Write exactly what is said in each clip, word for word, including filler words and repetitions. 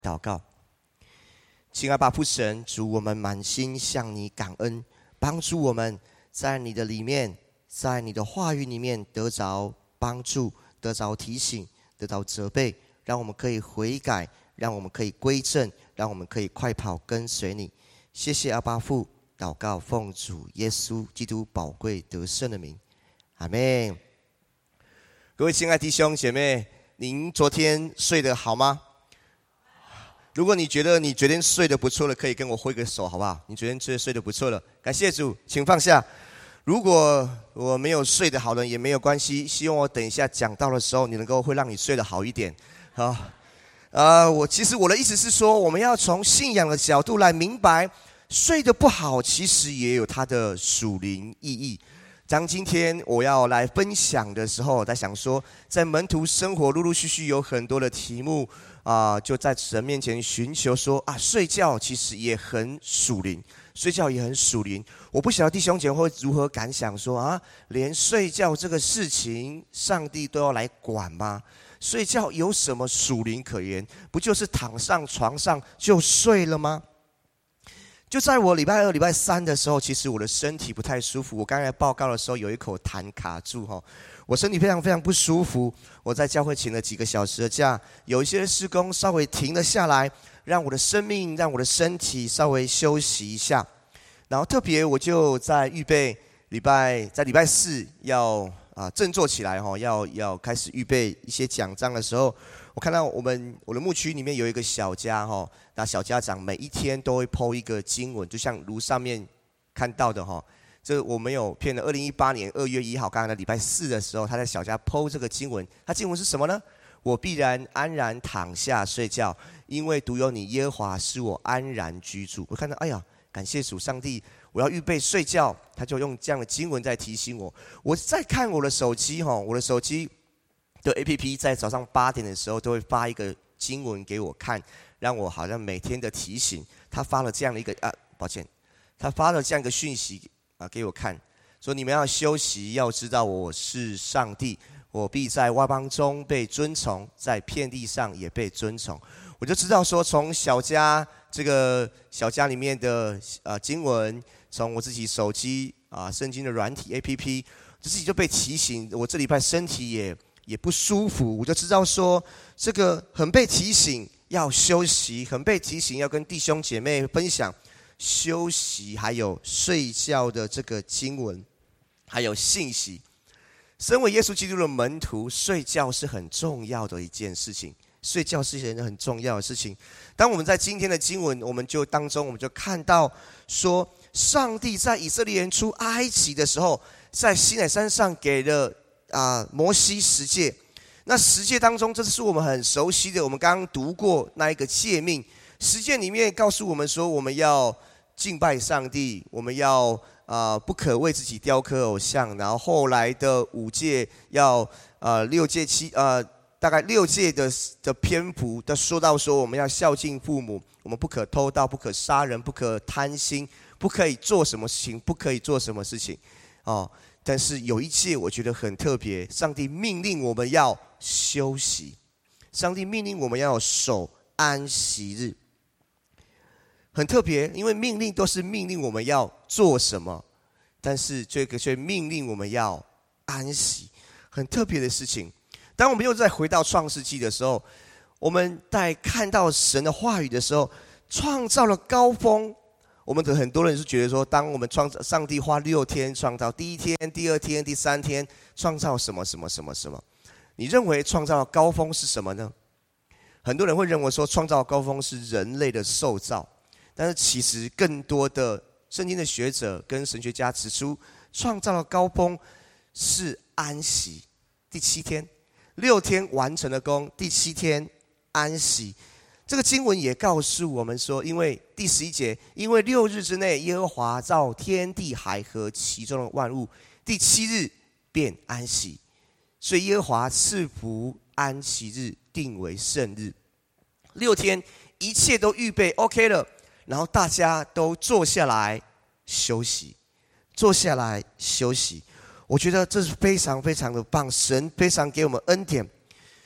祷告。亲爱的父神，主，我们满心向你感恩，帮助我们在你的里面，在你的话语里面得着帮助，得着提醒，得着责备，让我们可以悔改，让我们可以归正，让我们可以快跑跟随你。谢谢阿爸父，祷告奉主耶稣基督宝贵得胜的名，阿们。各位亲爱的弟兄姐妹，您昨天睡得好吗？如果你觉得你昨天睡得不错了，可以跟我挥个手好不好？你昨天睡睡得不错了，感谢主，请放下。如果我没有睡得好的也没有关系，希望我等一下讲到的时候，你能够会让你睡得好一点。好，呃，我其实我的意思是说，我们要从信仰的角度来明白，睡得不好其实也有它的属灵意义。当今天我要来分享的时候，我在想说，在门徒生活陆陆续续有很多的题目啊、呃，就在神面前寻求说啊，睡觉其实也很属灵，睡觉也很属灵。我不晓得弟兄姐妹会如何感想说啊，连睡觉这个事情，上帝都要来管吗？睡觉有什么属灵可言？不就是躺上床上就睡了吗？就在我礼拜二、礼拜三的时候，其实我的身体不太舒服。我刚才报告的时候，有一口痰卡住哈，我身体非常非常不舒服。我在教会请了几个小时的假，有一些事工稍微停了下来，让我的生命、让我的身体稍微休息一下。然后特别我就在预备礼拜，在礼拜四要啊振作起来哈，要要开始预备一些讲章的时候。我看到我们我的牧区里面有一个小家哈，那小家长每一天都会 po 一个经文，就像如上面看到的哈，这我没有骗的。二零一八年二月一号，刚刚的礼拜四的时候，他在小家 po 这个经文，他经文是什么呢？我必然安然躺下睡觉，因为独有你耶和华使我安然居住。我看到，哎呀，感谢主上帝，我要预备睡觉，他就用这样的经文在提醒我。我在看我的手机哈，我的手机的 A P P 在早上八点的时候都会发一个经文给我看，让我好像每天的提醒。他发了这样的一个啊，抱歉，他发了这样一个讯息啊给我看，说你们要休息，要知道我是上帝，我必在外邦中被尊崇，在遍地上也被尊崇。我就知道说，从小家这个小家里面的呃经文，从我自己手机啊圣经的软体 A P P， 自己就被提醒，我这礼拜身体也。也不舒服，我就知道说，这个很被提醒要休息，很被提醒要跟弟兄姐妹分享休息，还有睡觉的这个经文，还有信息。身为耶稣基督的门徒，睡觉是很重要的一件事情，睡觉是一件很重要的事情。当我们在今天的经文，我们就当中我们就看到说，上帝在以色列人出埃及的时候，在西乃山上给了啊，摩西十诫，那十诫当中，这是我们很熟悉的。我们刚刚读过那一个诫命，十诫里面告诉我们说，我们要敬拜上帝，我们要啊、呃、不可为自己雕刻偶像。然后后来的五诫要呃六诫七呃大概六诫的的篇幅都说到说，我们要孝敬父母，我们不可偷盗，不可杀人，不可贪心，不可以做什么事情，不可以做什么事情，哦。但是有一诫我觉得很特别，上帝命令我们要休息，上帝命令我们要守安息日，很特别，因为命令都是命令我们要做什么，但是这个却命令我们要安息，很特别的事情。当我们又再回到创世纪的时候，我们在看到神的话语的时候，创造了高峰。我们的很多人是觉得说，当我们创造，上帝花六天创造，第一天、第二天、第三天创造什么什么什么什么？你认为创造的高峰是什么呢？很多人会认为说，创造的高峰是人类的受造，但是其实更多的圣经的学者跟神学家指出，创造的高峰是安息，第七天，六天完成了工，第七天安息。这个经文也告诉我们说，因为第十一节，因为六日之内耶和华造天地海和其中的万物，第七日便安息，所以耶和华赐福安息日，定为圣日。六天一切都预备 OK 了，然后大家都坐下来休息，坐下来休息。我觉得这是非常非常的棒，神非常给我们恩典。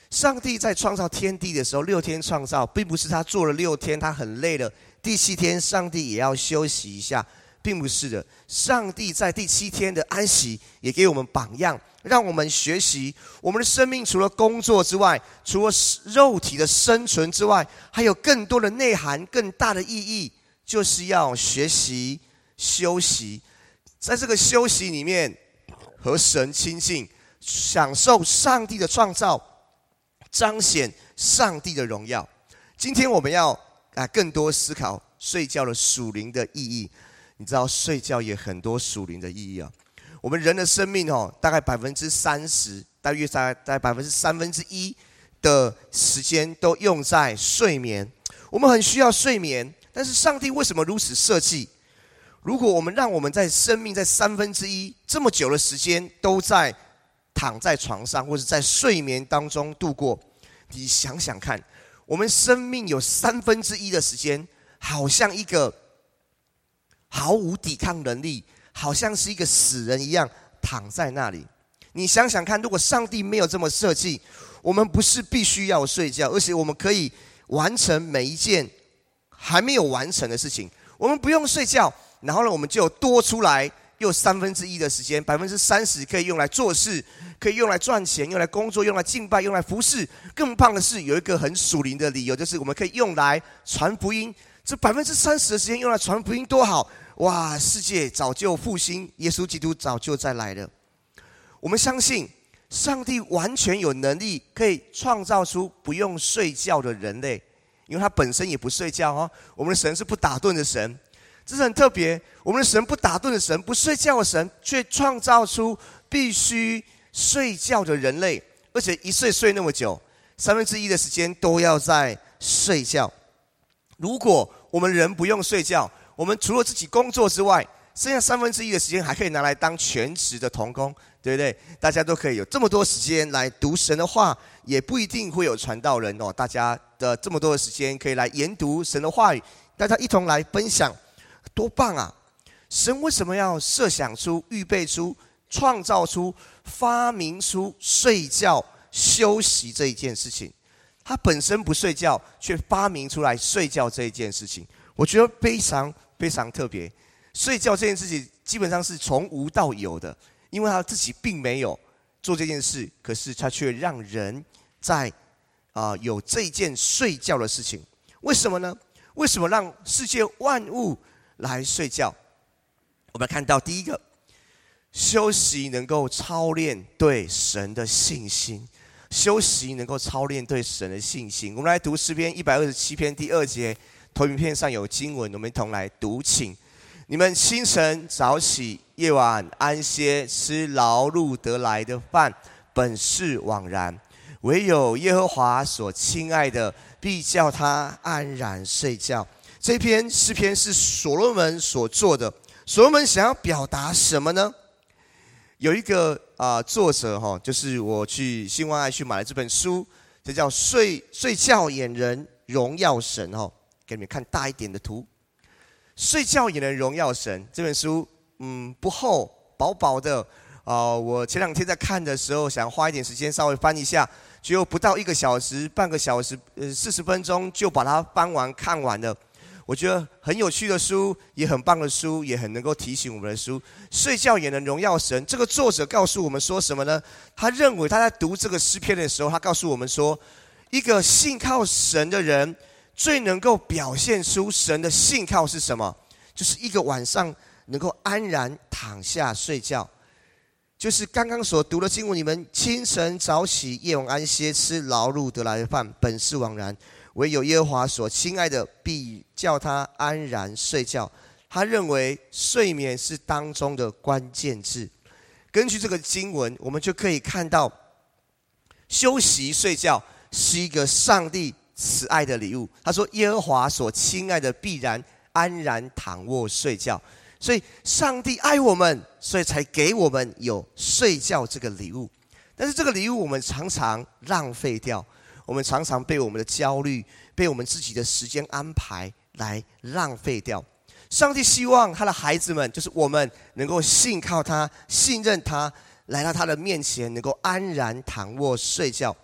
上帝在创造天地的时候，六天创造，并不是他做了六天，他很累了，第七天上帝也要休息一下，并不是的。上帝在第七天的安息，也给我们榜样，让我们学习，我们的生命除了工作之外，除了肉体的生存之外，还有更多的内涵，更大的意义，就是要学习休息。在这个休息里面，和神亲近，享受上帝的创造，彰显上帝的荣耀。今天我们要啊更多思考睡觉的属灵的意义。你知道睡觉也很多属灵的意义啊。我们人的生命哦，大概百分之三十，大约在在百分之三分之一的时间都用在睡眠。我们很需要睡眠，但是上帝为什么如此设计？如果我们让我们在生命在三分之一这么久的时间都在躺在床上或者在睡眠当中度过，你想想看，我们生命有三分之一的时间，好像一个毫无抵抗能力，好像是一个死人一样躺在那里。你想想看，如果上帝没有这么设计，我们不是必须要睡觉，而且我们可以完成每一件还没有完成的事情。我们不用睡觉，然后呢，我们就有多出来又三分之一的时间，百分之三十可以用来做事，可以用来赚钱，用来工作，用来敬拜，用来服侍。更棒的是，有一个很属灵的理由，就是我们可以用来传福音。这百分之三十的时间用来传福音多好！哇，世界早就复兴，耶稣基督早就再来了。我们相信上帝完全有能力可以创造出不用睡觉的人类，因为他本身也不睡觉哦。我们的神是不打盹的神，这是很特别。我们的神不打盹的神，不睡觉的神，却创造出必须睡觉的人类，而且一睡睡那么久，三分之一的时间都要在睡觉。如果我们人不用睡觉，我们除了自己工作之外，剩下三分之一的时间还可以拿来当全职的同工，对不对？大家都可以有这么多时间来读神的话，也不一定会有传道人哦。大家的这么多的时间可以来研读神的话语，大家一同来分享，多棒啊！神为什么要设想出、预备出、创造出、发明出睡觉、休息这一件事情？他本身不睡觉，却发明出来睡觉这一件事情，我觉得非常非常特别。睡觉这件事情基本上是从无到有的，因为他自己并没有做这件事，可是他却让人在啊、呃、有这件睡觉的事情。为什么呢？为什么让世界万物来睡觉？我们看到第一个，休息能够操练对神的信心。休息能够操练对神的信心。我们来读诗篇一百二十七篇第二节，投影片上有经文，我们一同来读，请。你们清晨早起，夜晚安歇，吃劳碌得来的饭，本是枉然。唯有耶和华所亲爱的，必叫他安然睡觉。这篇诗篇是所罗门所做的。所罗门想要表达什么呢？有一个啊、呃、作者哈，就是我去新万爱去买了这本书，这叫睡睡觉也能荣耀神哈。给你们看大一点的图，睡觉也能荣耀神。这本书嗯不厚，薄薄的啊、呃。我前两天在看的时候，想花一点时间稍微翻一下，结果不到一个小时、半个小时、呃四十分钟就把它翻完看完了。我觉得很有趣的书，也很棒的书，也很能够提醒我们的书。睡觉也能荣耀神。这个作者告诉我们说什么呢？他认为他在读这个诗篇的时候，他告诉我们说，一个信靠神的人，最能够表现出神的信靠是什么？就是一个晚上能够安然躺下睡觉。就是刚刚所读的经文，你们清晨早起，夜晚安歇，吃劳碌得来的饭，本是枉然。唯有耶和华所亲爱的，必叫他安然睡觉。他认为睡眠是当中的关键字。根据这个经文，我们就可以看到，休息睡觉是一个上帝慈爱的礼物。他说，耶和华所亲爱的，必然安然躺卧睡觉。所以上帝爱我们，所以才给我们有睡觉这个礼物。但是这个礼物我们常常浪费掉，我们常常被我们的焦虑，被我们自己的时间安排来浪费掉。上帝希望他的孩子们，就是我们，能够信靠他，信任他，来到他的面前，能够安然躺卧睡觉。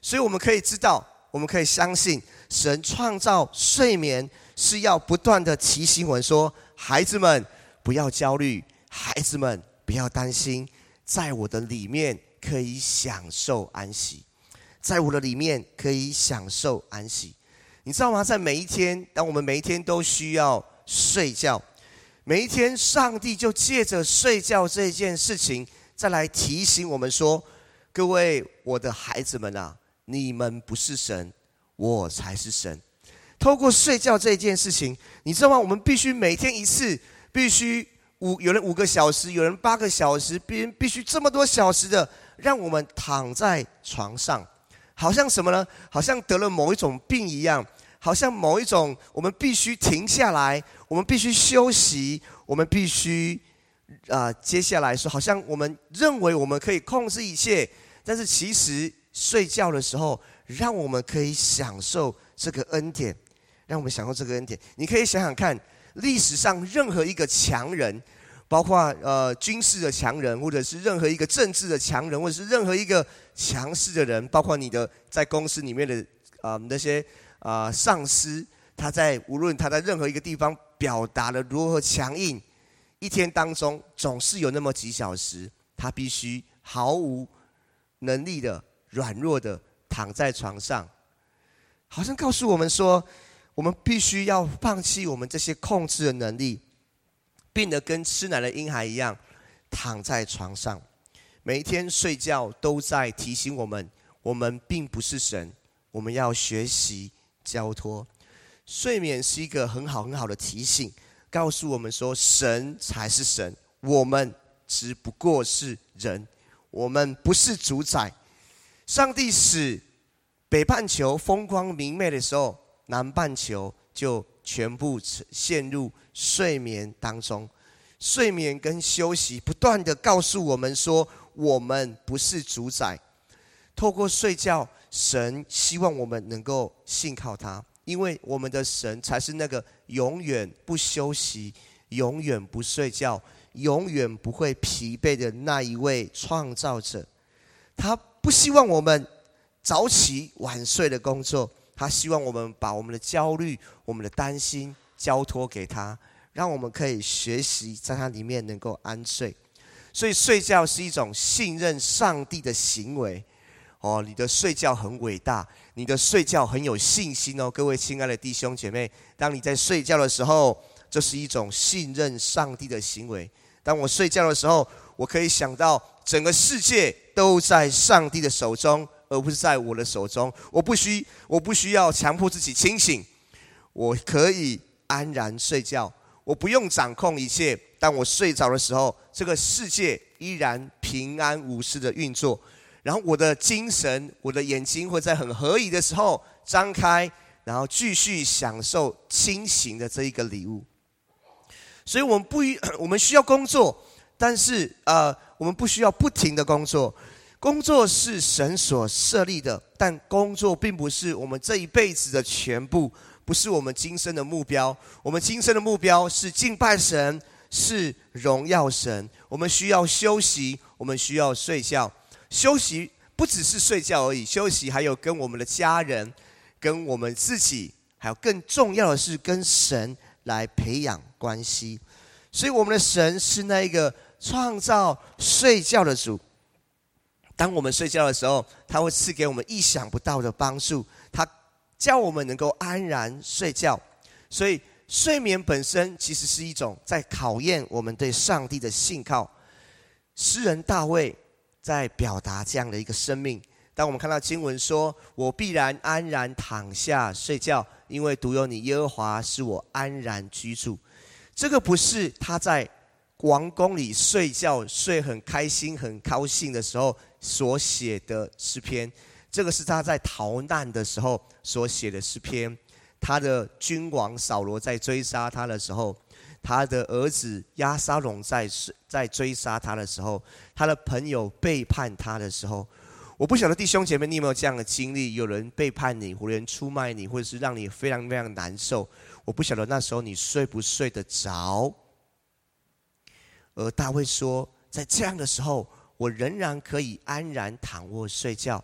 所以我们可以知道，我们可以相信，神创造睡眠是要不断的提醒我们说，孩子们不要焦虑，孩子们不要担心，在我的里面可以享受安息，在我的里面可以享受安息。你知道吗？在每一天，当我们每一天都需要睡觉，每一天上帝就借着睡觉这件事情再来提醒我们说，各位我的孩子们啊，你们不是神，我才是神。透过睡觉这件事情，你知道吗？我们必须每天一次，必须五有人五个小时，有人八个小时，必必须这么多小时的让我们躺在床上，好像什么呢？好像得了某一种病一样，好像某一种我们必须停下来，我们必须休息，我们必须啊、呃，接下来说，好像我们认为我们可以控制一切，但是其实睡觉的时候，让我们可以享受这个恩典，让我们享受这个恩典。你可以想想看，历史上任何一个强人，包括呃军事的强人，或者是任何一个政治的强人，或者是任何一个强势的人，包括你的在公司里面的啊、呃、那些啊、呃、上司，他在无论他在任何一个地方表达了如何强硬，一天当中总是有那么几小时，他必须毫无能力的、软弱的躺在床上，好像告诉我们说，我们必须要放弃我们这些控制的能力，变得跟吃奶的婴孩一样，躺在床上。每一天睡觉都在提醒我们，我们并不是神，我们要学习交托。睡眠是一个很好很好的提醒，告诉我们说，神才是神，我们只不过是人，我们不是主宰。上帝使北半球风光明媚的时候，南半球就全部陷入睡眠当中。睡眠跟休息不断的告诉我们说，我们不是主宰。透过睡觉，神希望我们能够信靠他，因为我们的神才是那个永远不休息、永远不睡觉、永远不会疲惫的那一位创造者。他不希望我们早起晚睡的工作，他希望我们把我们的焦虑、我们的担心交托给他，让我们可以学习在他里面能够安睡。所以睡觉是一种信任上帝的行为。哦，你的睡觉很伟大，你的睡觉很有信心哦，各位亲爱的弟兄姐妹，当你在睡觉的时候，这是一种信任上帝的行为。当我睡觉的时候，我可以想到整个世界都在上帝的手中，而不是在我的手中。我不需，我不需要强迫自己清醒，我可以安然睡觉，我不用掌控一切。当我睡着的时候，这个世界依然平安无事的运作。然后我的精神，我的眼睛会在很合宜的时候张开，然后继续享受清醒的这一个礼物。所以我们不，我们需要工作，但是呃，我们不需要不停的工作。工作是神所设立的，但工作并不是我们这一辈子的全部，不是我们今生的目标。我们今生的目标是敬拜神，是荣耀神。我们需要休息，我们需要睡觉。休息不只是睡觉而已，休息还有跟我们的家人、跟我们自己，还有更重要的是跟神来培养关系。所以我们的神是那一个创造睡觉的主。当我们睡觉的时候，他会赐给我们意想不到的帮助，他叫我们能够安然睡觉。所以睡眠本身其实是一种在考验我们对上帝的信靠。诗人大卫在表达这样的一个生命。当我们看到经文说，我必然安然躺下睡觉，因为独有你耶和华使我安然居住。这个不是他在王宫里睡觉睡很开心很高兴的时候所写的诗篇，这个是他在逃难的时候所写的诗篇。他的君王扫罗在追杀他的时候，他的儿子押沙龙在在追杀他的时候，他的朋友背叛他的时候，我不晓得弟兄姐妹你有没有这样的经历，有人背叛你，或者人出卖你，或者是让你非常非常难受。我不晓得那时候你睡不睡得着。而大卫说，在这样的时候，我仍然可以安然躺卧睡觉，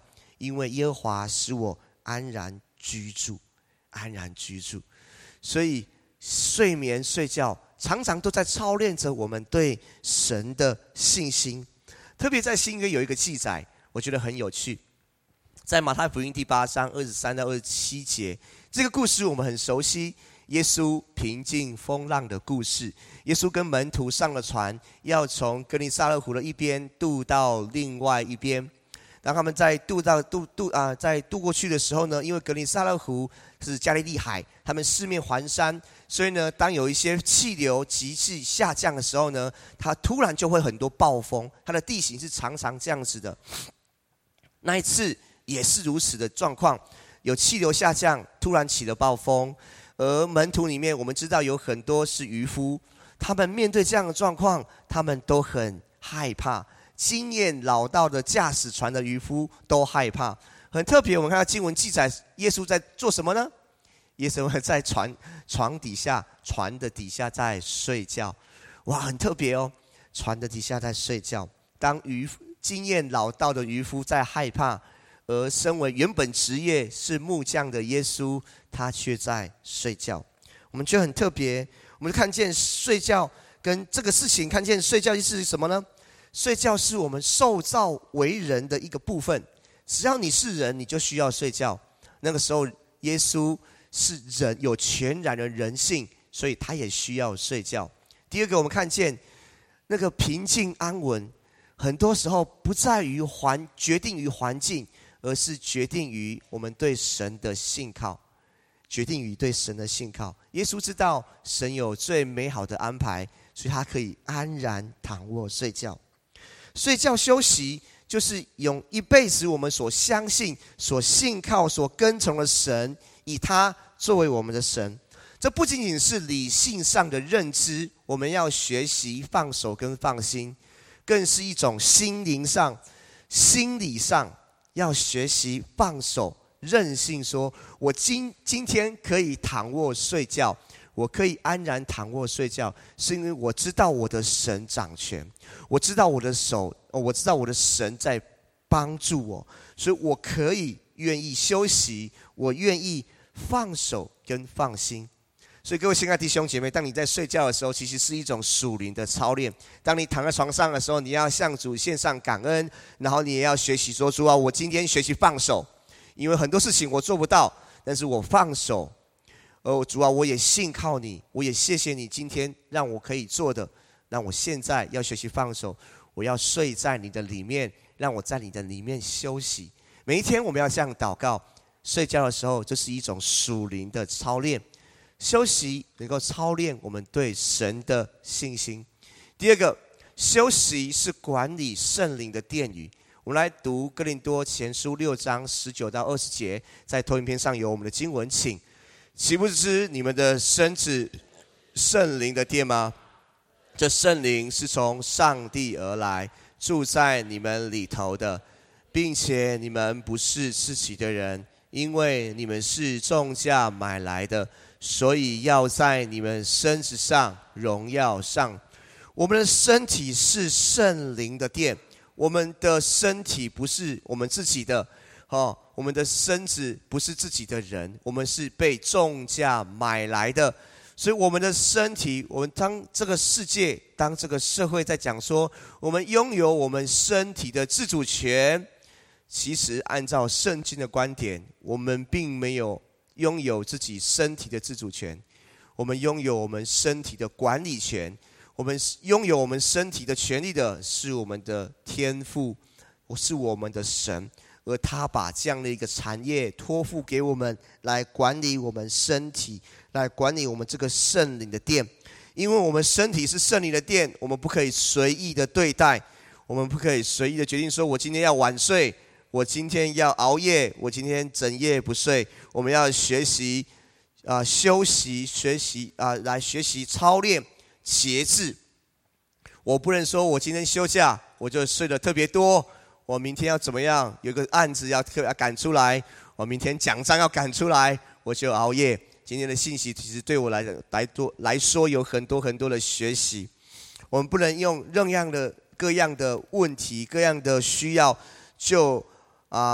因为耶和华使我安然居住，安然居住。所以睡眠睡觉常常都在操练着我们对神的信心。特别在新约有一个记载，我觉得很有趣，在马太福音第八章二十三到二十七节，这个故事我们很熟悉，耶稣平静风浪的故事。耶稣跟门徒上了船，要从格尼撒勒湖的一边渡到另外一边。当他们在渡到渡渡啊，在渡过去的时候呢，因为格尼撒勒湖是加利利海，他们四面环山，所以呢，当有一些气流急剧下降的时候呢，它突然就会很多暴风，它的地形是常常这样子的。那一次也是如此的状况，有气流下降，突然起了暴风，而门徒里面我们知道有很多是渔夫，他们面对这样的状况，他们都很害怕。经验老道的驾驶船的渔夫都害怕。很特别，我们看到经文记载，耶稣在做什么呢？耶稣在船床底下，船的底下在睡觉。哇，很特别哦，船的底下在睡觉。当渔经验老道的渔夫在害怕，而身为原本职业是木匠的耶稣，他却在睡觉。我们觉得很特别，我们看见睡觉跟这个事情，看见睡觉是什么呢？睡觉是我们受造为人的一个部分，只要你是人，你就需要睡觉。那个时候，耶稣是人，有全然的人性，所以他也需要睡觉。第二个，我们看见那个平静安稳，很多时候不在于环决定于环境，而是决定于我们对神的信靠，决定于对神的信靠。耶稣知道神有最美好的安排，所以他可以安然躺卧睡觉。睡觉休息，就是用一辈子我们所相信、所信靠、所跟从的神，以他作为我们的神。这不仅仅是理性上的认知，我们要学习放手跟放心，更是一种心灵上、心理上要学习放手、任性说，我今今天可以躺卧睡觉，我可以安然躺卧睡觉，是因为我知道我的神掌权，我知道我的手，我知道我的神在帮助我，所以我可以愿意休息，我愿意放手跟放心。所以各位亲爱的弟兄姐妹，当你在睡觉的时候，其实是一种属灵的操练。当你躺在床上的时候，你要向主献上感恩，然后你也要学习说，主啊，我今天学习放手，因为很多事情我做不到，但是我放手。哦，主啊，我也信靠你，我也谢谢你今天让我可以做的，让我现在要学习放手，我要睡在你的里面，让我在你的里面休息。每一天我们要这样祷告，睡觉的时候这是一种属灵的操练，休息能够操练我们对神的信心。第二个，休息是管理圣灵的殿宇。我们来读哥林多前书六章十九到二十节，在投影片上有我们的经文，请。岂不知你们的身子圣灵的殿吗？这圣灵是从上帝而来，住在你们里头的，并且你们不是自己的人，因为你们是重价买来的，所以要在你们身子上荣耀上。我们的身体是圣灵的殿，我们的身体不是我们自己的。哦，我们的身子不是自己的人，我们是被重价买来的，所以我们的身体，我们当这个世界，当这个社会在讲说，我们拥有我们身体的自主权，其实按照圣经的观点，我们并没有拥有自己身体的自主权，我们拥有我们身体的管理权，我们拥有我们身体的权利的是我们的天父，是我们的神。而他把这样的一个产业托付给我们，来管理我们身体，来管理我们这个圣灵的殿。因为我们身体是圣灵的殿，我们不可以随意的对待，我们不可以随意的决定说，我今天要晚睡，我今天要熬夜，我今天整夜不睡。我们要学习啊、呃，休息，学习啊、呃，来学习操练节制。我不能说我今天休假，我就睡得特别多。我明天要怎么样？有个案子要要赶出来，我明天奖章要赶出来，我就熬夜。今天的信息其实对我来来多来说有很多很多的学习。我们不能用任样的各样的问题、各样的需要，就啊、呃、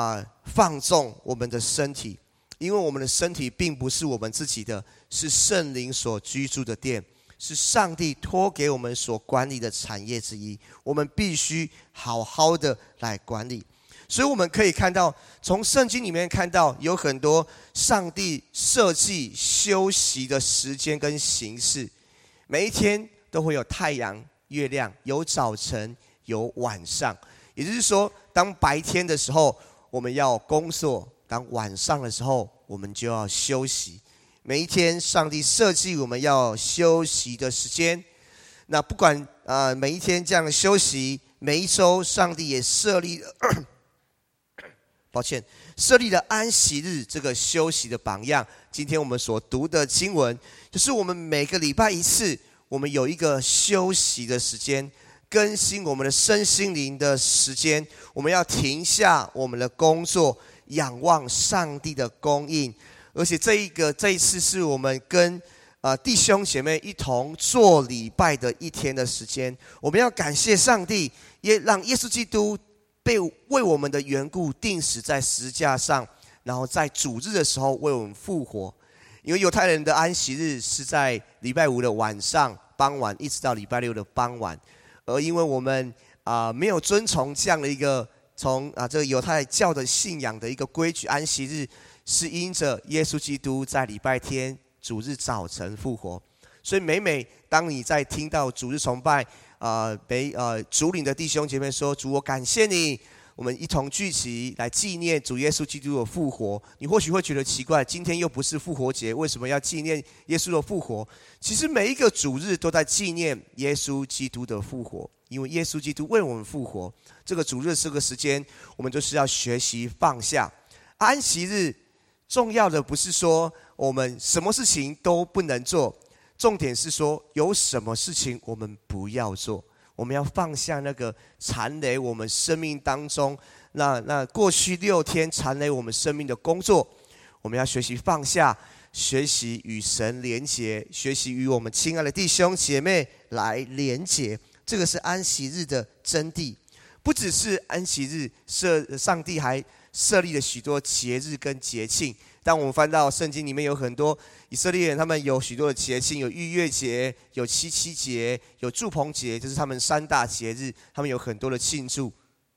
放纵我们的身体，因为我们的身体并不是我们自己的，是圣灵所居住的殿，是上帝托给我们所管理的产业之一，我们必须好好的来管理。所以我们可以看到，从圣经里面看到有很多上帝设计休息的时间跟形式，每一天都会有太阳、月亮，有早晨，有晚上。也就是说，当白天的时候我们要工作，当晚上的时候我们就要休息。每一天上帝设计我们要休息的时间，那不管、呃、每一天这样休息，每一周上帝也设立了抱歉，设立了安息日这个休息的榜样。今天我们所读的经文，就是我们每个礼拜一次，我们有一个休息的时间，更新我们的身心灵的时间。我们要停下我们的工作，仰望上帝的供应。而且这一个这一次是我们跟呃弟兄姐妹一同做礼拜的一天的时间。我们要感谢上帝，也让耶稣基督被为我们的缘故钉死在十字架上，然后在主日的时候为我们复活。因为犹太人的安息日是在礼拜五的晚上傍晚，一直到礼拜六的傍晚。而因为我们啊、呃、没有遵从这样的一个从啊这个犹太教的信仰的一个规矩，安息日是因着耶稣基督在礼拜天主日早晨复活。所以每每当你在听到主日崇拜呃，被呃主领的弟兄姐妹说：“主，我感谢你。”我们一同聚集来纪念主耶稣基督的复活。你或许会觉得奇怪，今天又不是复活节，为什么要纪念耶稣的复活？其实每一个主日都在纪念耶稣基督的复活，因为耶稣基督为我们复活。这个主日这个时间，我们就是要学习放下。安息日重要的不是说我们什么事情都不能做。重点是说，有什么事情我们不要做，我们要放下那个缠累我们生命当中，那那过去六天缠累我们生命的工作，我们要学习放下，学习与神连结，学习与我们亲爱的弟兄姐妹来连结。这个是安息日的真谛。不只是安息日，设上帝还设立了许多节日跟节庆。当我们翻到圣经里面，有很多以色列人，他们有许多的节庆，有逾越节，有七七节，有住棚节，这是他们三大节日，他们有很多的庆祝。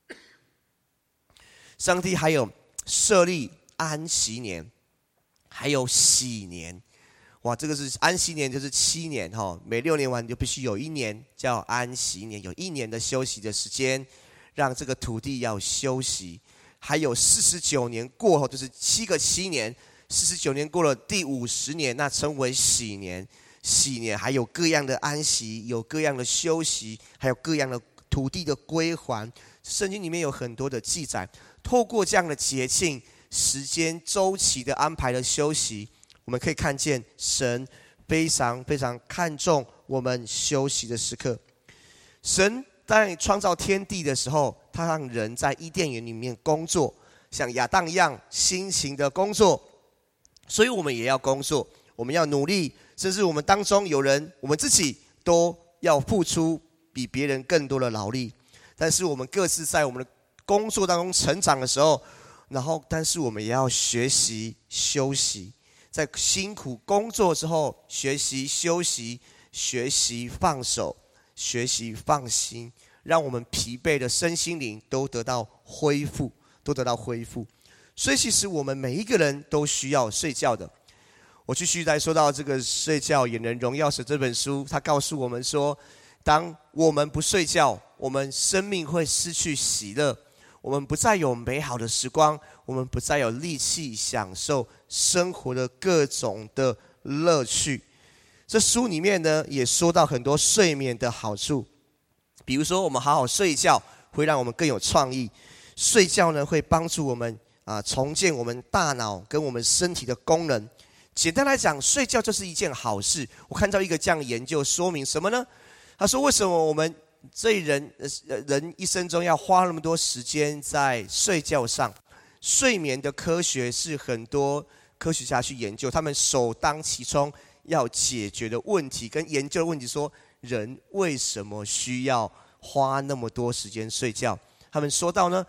上帝还有设立安息年，还有喜年。哇，这个是安息年，就是七年哈，每六年完就必须有一年叫安息年，有一年的休息的时间，让这个土地要休息。还有四十九年过后，就是七个七年，四十九年过了第五十年，那称为喜年。喜年还有各样的安息，有各样的休息，还有各样的土地的归还。圣经里面有很多的记载，透过这样的节庆、时间周期的安排的休息，我们可以看见神非常非常看重我们休息的时刻。神在创造天地的时候，他让人在伊甸园里面工作，像亚当一样辛勤的工作。所以我们也要工作，我们要努力，甚至我们当中有人，我们自己都要付出比别人更多的劳力。但是我们各自在我们的工作当中成长的时候，然后但是我们也要学习休息，在辛苦工作之后学习休息，学习放手，学习放心，让我们疲惫的身心灵都得到恢复，都得到恢复。所以其实我们每一个人都需要睡觉的。我继续来说到这个睡觉也能荣耀神这本书，它告诉我们说，当我们不睡觉，我们生命会失去喜乐，我们不再有美好的时光，我们不再有力气享受生活的各种的乐趣。这书里面呢，也说到很多睡眠的好处，比如说我们好好睡觉会让我们更有创意，睡觉呢会帮助我们啊重建我们大脑跟我们身体的功能。简单来讲，睡觉就是一件好事。我看到一个这样的研究说明什么呢？他说，为什么我们这一人人一生中要花那么多时间在睡觉上？睡眠的科学是很多科学家去研究，他们首当其冲要解决的问题跟研究的问题说，人为什么需要花那么多时间睡觉？他们说到呢，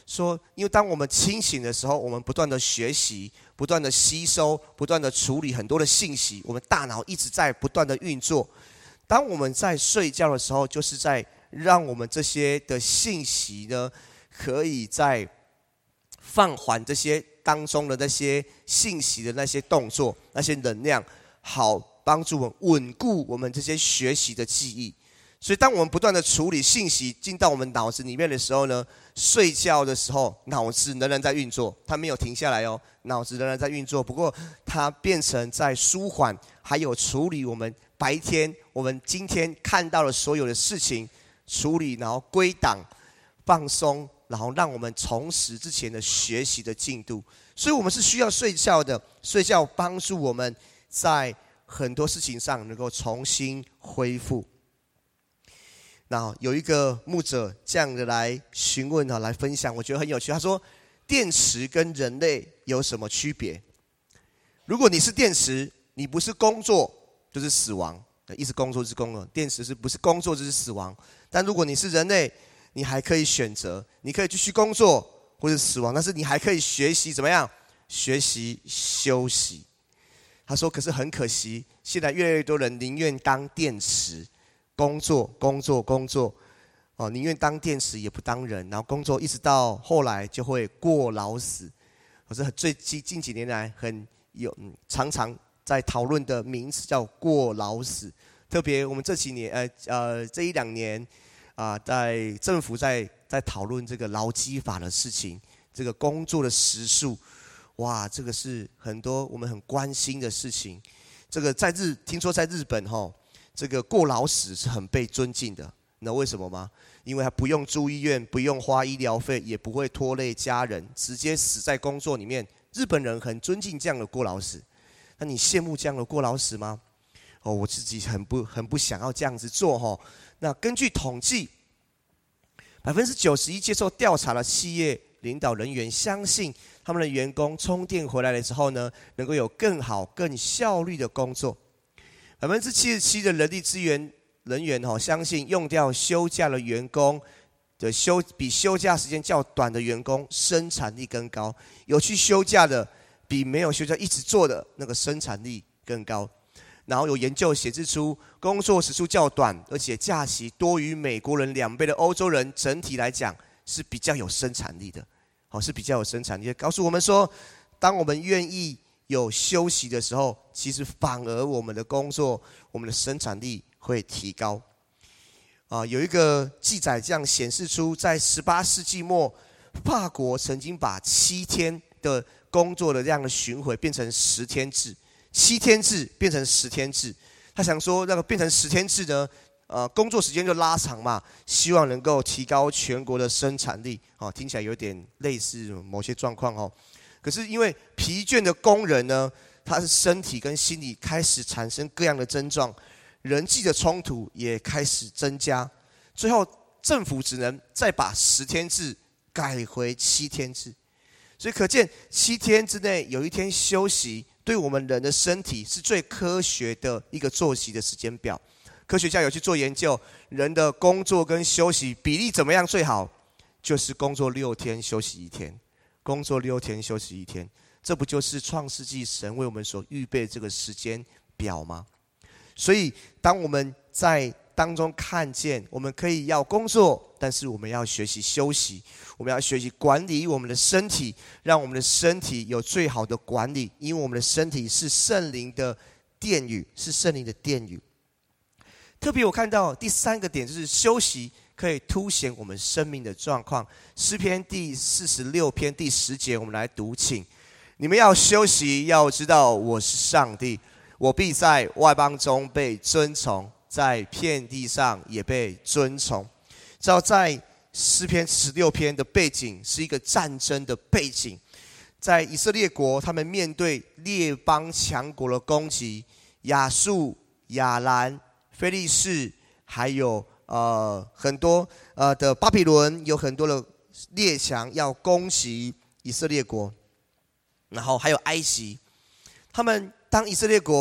说，因为当我们清醒的时候，我们不断的学习，不断的吸收，不断的处理很多的信息，我们大脑一直在不断的运作。当我们在睡觉的时候，就是在让我们这些的信息呢，可以在放缓这些当中的那些信息的那些动作、那些能量，好帮助我们稳固我们这些学习的记忆。所以当我们不断的处理信息进到我们脑子里面的时候呢，睡觉的时候脑子仍然在运作，它没有停下来哦，脑子仍然在运作，不过它变成在舒缓，还有处理我们白天我们今天看到的所有的事情，处理然后归档放松，然后让我们重拾之前的学习的进度。所以我们是需要睡觉的，睡觉帮助我们在很多事情上能够重新恢复。那有一个牧者这样的来询问啊，来分享，我觉得很有趣。他说，电池跟人类有什么区别？如果你是电池，你不是工作就是死亡，一直工作就是工作。电池是不是工作就是死亡？但如果你是人类，你还可以选择，你可以继续工作或者死亡，但是你还可以学习怎么样？学习休息。他说，可是很可惜，现在越来越多人宁愿当电池。工作，工作，工作，哦，宁愿当电池也不当人，然后工作一直到后来就会过劳死。可是最近近几年来很有、嗯、常常在讨论的名词叫过劳死。特别我们这几年，呃呃这一两年啊、呃，在政府在在讨论这个劳基法的事情，这个工作的时数，哇，这个是很多我们很关心的事情。这个在日听说在日本哈。这个过劳死是很被尊敬的，那为什么吗？因为他不用住医院，不用花医疗费，也不会拖累家人，直接死在工作里面。日本人很尊敬这样的过劳死，那你羡慕这样的过劳死吗？哦，我自己很不很不想要这样子做哈。那根据统计，百分之九十一接受调查的企业领导人员相信，他们的员工充电回来了之后呢，能够有更好、更效率的工作。百分之七十七的人力资源人员哈，相信用掉休假的员工的休比休假时间较短的员工生产力更高，有去休假的比没有休假一直做的那个生产力更高。然后有研究显示出，工作时数较短，而且假期多于美国人两倍的欧洲人，整体来讲是比较有生产力的，好，是比较有生产力。告诉我们说，当我们愿意有休息的时候，其实反而我们的工作、我们的生产力会提高。啊，有一个记载这样显示出，在十八世纪末，法国曾经把七天的工作的这样的巡回变成十天制，七天制变成十天制。他想说，那个变成十天制呢，呃，工作时间就拉长嘛，希望能够提高全国的生产力。哦，听起来有点类似某些状况哦。可是因为疲倦的工人呢，他是身体跟心理开始产生各样的症状，人际的冲突也开始增加，最后政府只能再把十天制改回七天制。所以可见七天之内有一天休息，对我们人的身体是最科学的一个作息的时间表。科学家有去做研究，人的工作跟休息比例怎么样最好？就是工作六天休息一天。工作六天休息一天，这不就是创世纪神为我们所预备这个时间表吗？所以当我们在当中看见，我们可以要工作，但是我们要学习休息，我们要学习管理我们的身体，让我们的身体有最好的管理，因为我们的身体是圣灵的殿宇，是圣灵的殿宇。特别我看到第三个点就是休息可以凸显我们生命的状况。诗篇第四十六篇第十节，我们来读，请你们要休息，要知道我是上帝，我必在外邦中被尊崇，在遍地上也被尊崇。知道在诗篇十六篇的背景是一个战争的背景，在以色列国，他们面对列邦强国的攻击，亚述、亚兰、非利士，还有呃很多呃的巴比伦，有很多的列强要攻击以色列国，然后还有埃及。他们当以色列国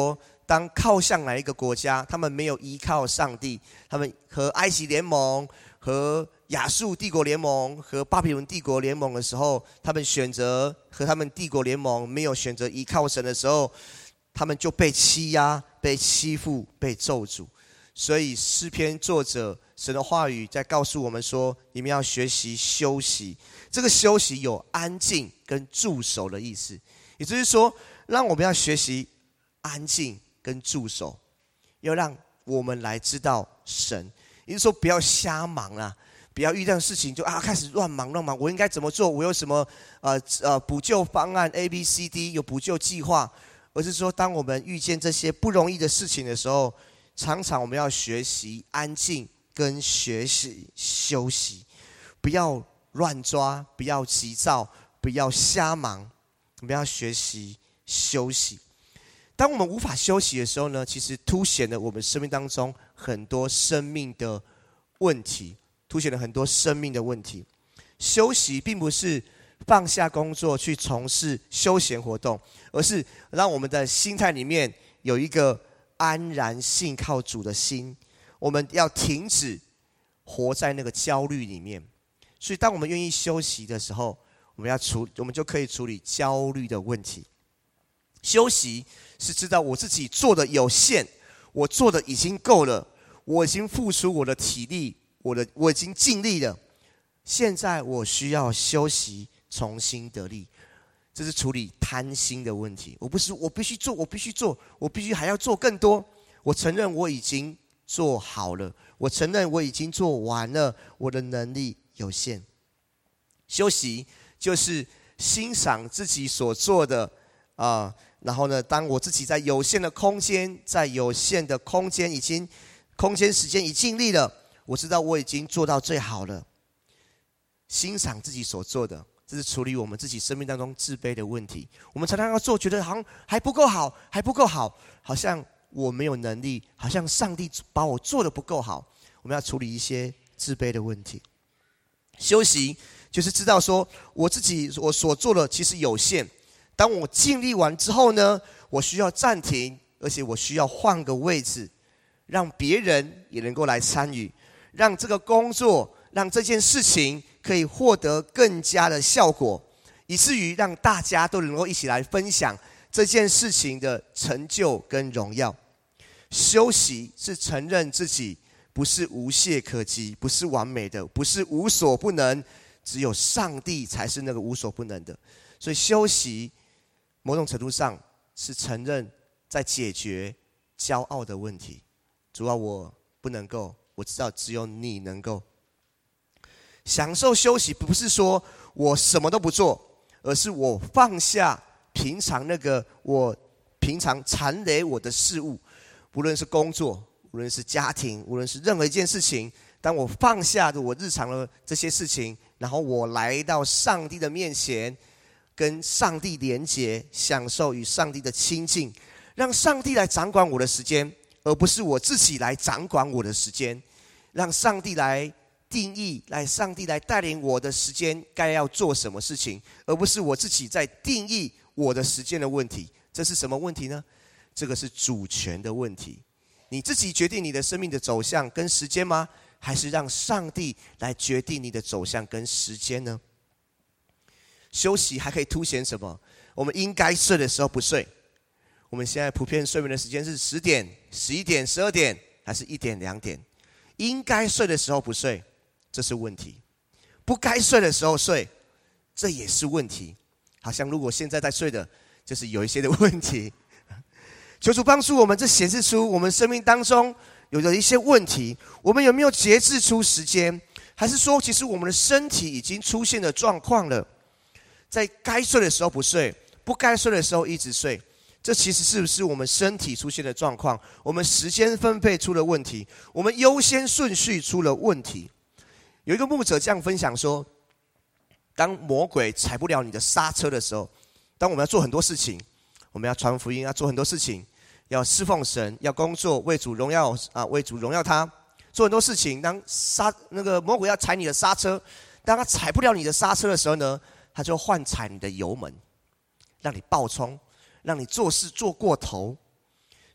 当靠向哪一个国家，他们没有依靠上帝，他们和埃及联盟、和亚述帝国联盟、和巴比伦帝国联盟的时候，他们选择和他们帝国联盟，没有选择依靠神的时候，他们就被欺压、被欺负、被咒诅。所以诗篇作者神的话语在告诉我们说，你们要学习休息。这个休息有安静跟驻守的意思，也就是说，让我们要学习安静跟驻守，要让我们来知道神。也就是说，不要瞎忙啊，不要遇到事情就啊开始乱忙乱忙。我应该怎么做？我有什么呃呃补救方案 A B C D 有补救计划？而是说，当我们遇见这些不容易的事情的时候，常常我们要学习安静跟学习休息，不要乱抓，不要急躁，不要瞎忙，我们要学习休息。当我们无法休息的时候呢，其实凸显了我们生命当中很多生命的问题，凸显了很多生命的问题。休息并不是放下工作去从事休闲活动，而是让我们的心态里面有一个安然信靠主的心。我们要停止活在那个焦虑里面。所以当我们愿意休息的时候，我们要处我们就可以处理焦虑的问题。休息是知道我自己做的有限，我做的已经够了，我已经付出我的体力，我的我已经尽力了，现在我需要休息，重新得力。这是处理贪心的问题。我不是我必须做，我必须做，我必须还要做更多。我承认我已经做好了，我承认我已经做完了，我的能力有限。休息就是欣赏自己所做的啊、呃，然后呢，当我自己在有限的空间，在有限的空间已经空间时间已尽力了，我知道我已经做到最好了。欣赏自己所做的，这是处理我们自己生命当中自卑的问题。我们常常要做，觉得好像还不够好，还不够好，好像我没有能力，好像上帝把我做得不够好。我们要处理一些自卑的问题。休息就是知道说，我自己我所做的其实有限。当我尽力完之后呢，我需要暂停，而且我需要换个位置，让别人也能够来参与，让这个工作，让这件事情可以获得更加的效果，以至于让大家都能够一起来分享这件事情的成就跟荣耀。休息是承认自己不是无懈可击，不是完美的，不是无所不能，只有上帝才是那个无所不能的。所以休息某种程度上是承认在解决骄傲的问题。主啊，我不能够，我知道只有你能够。享受休息不是说我什么都不做，而是我放下平常那个我平常缠累我的事物，无论是工作，无论是家庭，无论是任何一件事情，当我放下我日常的这些事情，然后我来到上帝的面前，跟上帝连结，享受与上帝的亲近，让上帝来掌管我的时间，而不是我自己来掌管我的时间。让上帝来定义，来上帝来带领我的时间该要做什么事情，而不是我自己在定义我的时间的问题。这是什么问题呢？这个是主权的问题。你自己决定你的生命的走向跟时间吗？还是让上帝来决定你的走向跟时间呢？休息还可以凸显什么？我们应该睡的时候不睡。我们现在普遍睡眠的时间是十点、十一点、十二点，还是一点、两点？应该睡的时候不睡，这是问题；不该睡的时候睡，这也是问题。好像如果现在在睡的，就是有一些的问题。求主帮助我们，这显示出我们生命当中有的一些问题。我们有没有节制出时间？还是说，其实我们的身体已经出现了状况了？在该睡的时候不睡，不该睡的时候一直睡，这其实是不是我们身体出现的状况？我们时间分配出了问题，我们优先顺序出了问题。有一个牧者这样分享说，当魔鬼踩不了你的刹车的时候，当我们要做很多事情，我们要传福音，要做很多事情，要侍奉神，要工作，为主荣耀啊，为主荣耀他，做很多事情。当刹那个魔鬼要踩你的刹车，当他踩不了你的刹车的时候呢，他就换踩你的油门，让你爆冲，让你做事做过头。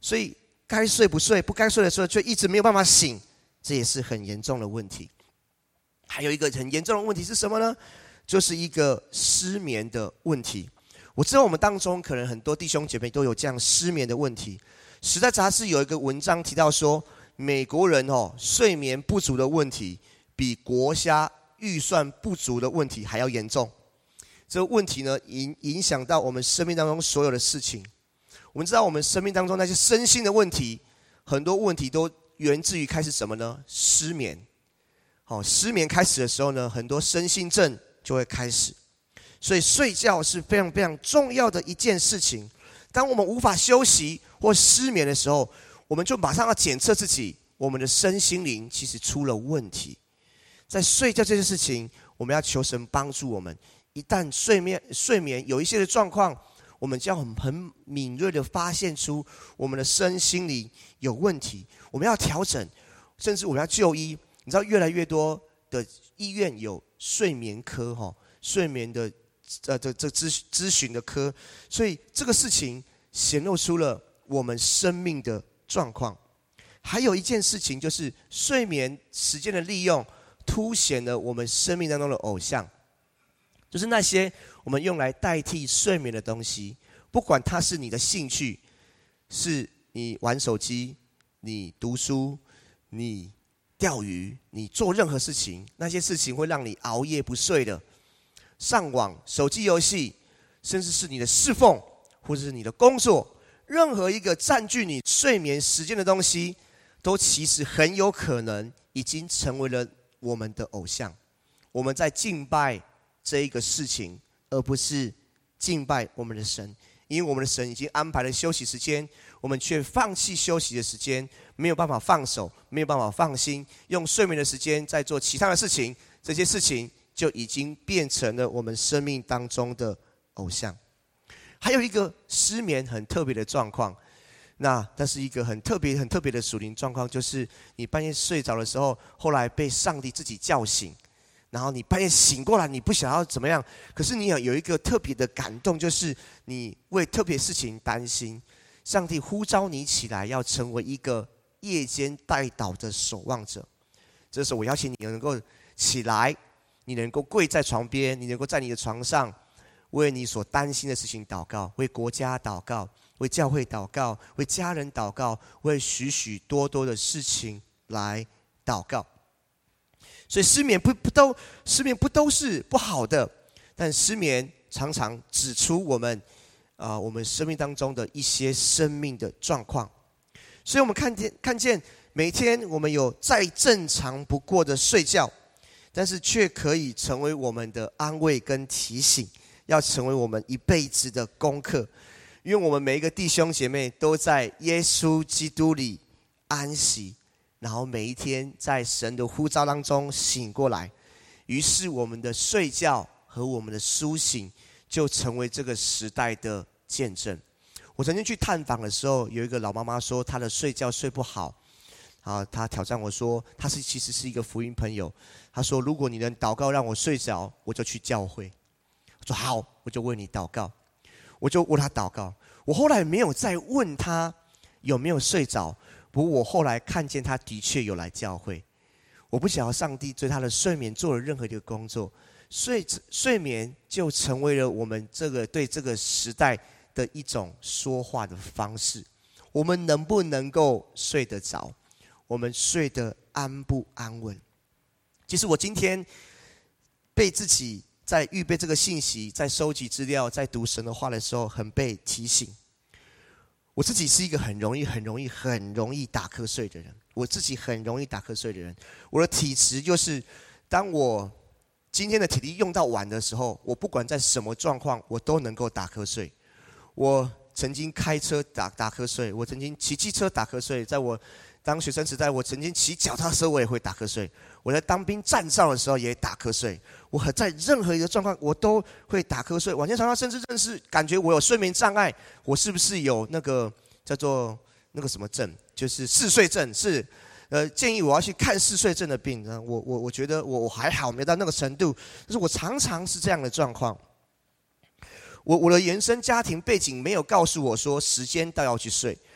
所以该睡不睡，不该睡的时候却一直没有办法醒，这也是很严重的问题。还有一个很严重的问题是什么呢？就是一个失眠的问题。我知道我们当中可能很多弟兄姐妹都有这样失眠的问题。时代杂志有一个文章提到说，美国人哦睡眠不足的问题比国家预算不足的问题还要严重。这个问题呢，影影响到我们生命当中所有的事情。我们知道我们生命当中那些身心的问题，很多问题都源自于开始什么呢？失眠。好，失眠开始的时候呢，很多身心症就会开始。所以睡觉是非常非常重要的一件事情。当我们无法休息或失眠的时候，我们就马上要检测自己，我们的身心灵其实出了问题。在睡觉这件事情，我们要求神帮助我们。一旦睡眠睡眠有一些的状况，我们就要很很敏锐的发现出我们的身心灵有问题，我们要调整，甚至我们要就医。你知道越来越多的医院有睡眠科哈，睡眠的呃这这咨咨询的科，所以这个事情显露出了我们生命的状况。还有一件事情就是睡眠时间的利用，凸显了我们生命当中的偶像。就是那些我们用来代替睡眠的东西，不管它是你的兴趣，是你玩手机，你读书，你钓鱼，你做任何事情，那些事情会让你熬夜不睡的，上网、手机游戏，甚至是你的侍奉，或者是你的工作，任何一个占据你睡眠时间的东西，都其实很有可能已经成为了我们的偶像。我们在敬拜这一个事情，而不是敬拜我们的神。因为我们的神已经安排了休息时间，我们却放弃休息的时间，没有办法放手，没有办法放心，用睡眠的时间在做其他的事情，这些事情就已经变成了我们生命当中的偶像。还有一个失眠很特别的状况，那那是一个很特别很特别的属灵状况，就是你半夜睡着的时候，后来被上帝自己叫醒，然后你半夜醒过来，你不想要怎么样，可是你有有一个特别的感动，就是你为特别事情担心，上帝呼召你起来，要成为一个夜间代祷的守望者。这时候我邀请你能够起来，你能够跪在床边，你能够在你的床上为你所担心的事情祷告，为国家祷告，为教会祷告，为家人祷告，为许许多多的事情来祷告。所以失眠不不都失眠不都是不好的，但失眠常常指出我们啊、呃、我们生命当中的一些生命的状况。所以我们看见看见每天我们有再正常不过的睡觉，但是却可以成为我们的安慰跟提醒，要成为我们一辈子的功课。因为我们每一个弟兄姐妹都在耶稣基督里安息，然后每一天在神的呼召当中醒过来，于是我们的睡觉和我们的苏醒就成为这个时代的见证。我曾经去探访的时候，有一个老妈妈说她的睡觉睡不好，啊，她挑战我说她是其实是一个福音朋友，她说如果你能祷告让我睡着，我就去教会。我说好，我就为你祷告，我就为她祷告。我后来没有再问她有没有睡着，不过我后来看见他的确有来教会。我不晓得上帝对他的睡眠做了任何一个工作，睡睡眠就成为了我们这个对这个时代的一种说话的方式。我们能不能够睡得着？我们睡得安不安稳？其实我今天被自己在预备这个信息，在收集资料，在读神的话的时候，很被提醒。我自己是一个很容易、很容易、很容易打瞌睡的人。我自己很容易打瞌睡的人。我的体质就是，当我今天的体力用到完的时候，我不管在什么状况，我都能够打瞌睡。我曾经开车打打瞌睡，我曾经骑机车打瞌睡。在我当学生时代，我曾经骑脚踏车，我也会打瞌睡。我在当兵站哨的时候也打瞌睡。我在任何一个状况，我都会打瞌睡。晚间常常甚至认识，感觉我有睡眠障碍，我是不是有那个叫做那个什么症，就是嗜睡症？是，呃，建议我要去看嗜睡症的病。我我我觉得我我还好，没到那个程度，但是我常常是这样的状况。我我的原生家庭背景没有告诉我说时间到要去睡。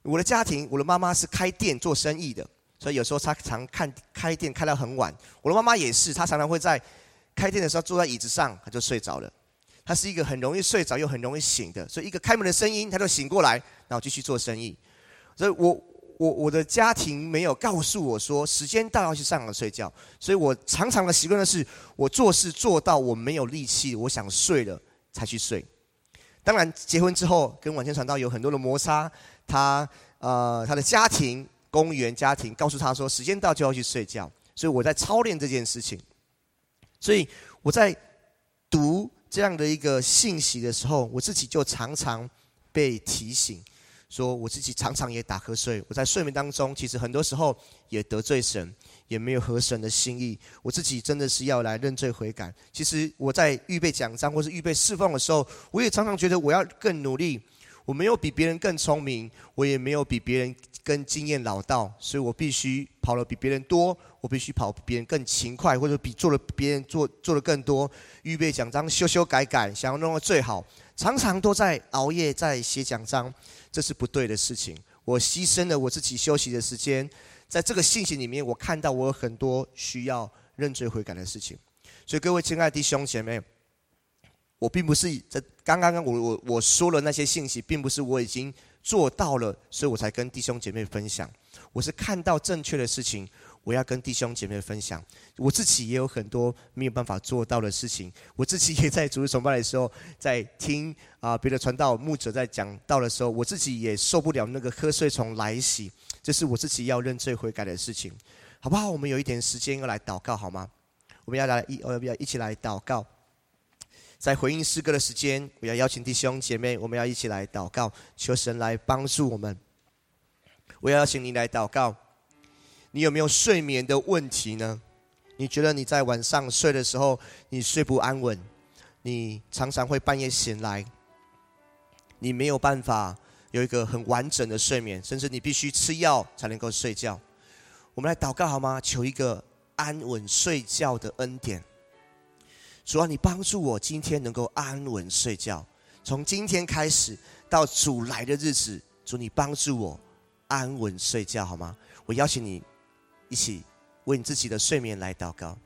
我的家庭，我的妈妈是开店做生意的，所以有时候她常看开店开到很晚。我的妈妈也是，她常常会在开店的时候坐在椅子上，她就睡着了。她是一个很容易睡着又很容易醒的，所以一个开门的声音，她就醒过来，然后继续做生意。所以我我我的家庭没有告诉我说时间到要去上床睡觉，所以我常常的习惯的是，我做事做到我没有力气，我想睡了才去睡。当然，结婚之后跟晚间传道有很多的摩擦，他呃他的家庭、公务员家庭告诉他说时间到就要去睡觉，所以我在操练这件事情。所以我在读这样的一个信息的时候，我自己就常常被提醒。说我自己常常也打瞌睡，我在睡眠当中，其实很多时候也得罪神，也没有合神的心意。我自己真的是要来认罪悔改。其实我在预备讲章或是预备侍奉的时候，我也常常觉得我要更努力。我没有比别人更聪明，我也没有比别人更经验老道，所以我必须跑得比别人多，我必须跑比别人更勤快，或者比做了别人做做得更多。预备讲章修修改改，想要弄得最好，常常都在熬夜在写讲章，这是不对的事情。我牺牲了我自己休息的时间，在这个信息里面，我看到我有很多需要认罪悔改的事情。所以各位亲爱的弟兄姐妹，我并不是在刚刚我我我说了那些信息，并不是我已经做到了，所以我才跟弟兄姐妹分享。我是看到正确的事情，我要跟弟兄姐妹分享。我自己也有很多没有办法做到的事情，我自己也在主日崇拜的时候，在听啊别的传道牧者在讲道的时候，我自己也受不了那个瞌睡虫来袭，这是我自己要认罪悔改的事情，好不好？我们有一点时间要来祷告，好吗？我们要来一，要不要一起来祷告？在回应诗歌的时间，我要邀请弟兄姐妹，我们要一起来祷告，求神来帮助我们。我要邀请你来祷告。你有没有睡眠的问题呢？你觉得你在晚上睡的时候，你睡不安稳，你常常会半夜醒来，你没有办法有一个很完整的睡眠，甚至你必须吃药才能够睡觉。我们来祷告好吗？求一个安稳睡觉的恩典。主啊，你帮助我今天能够安稳睡觉，从今天开始到主来的日子，主你帮助我安稳睡觉好吗？我邀请你一起为你自己的睡眠来祷告。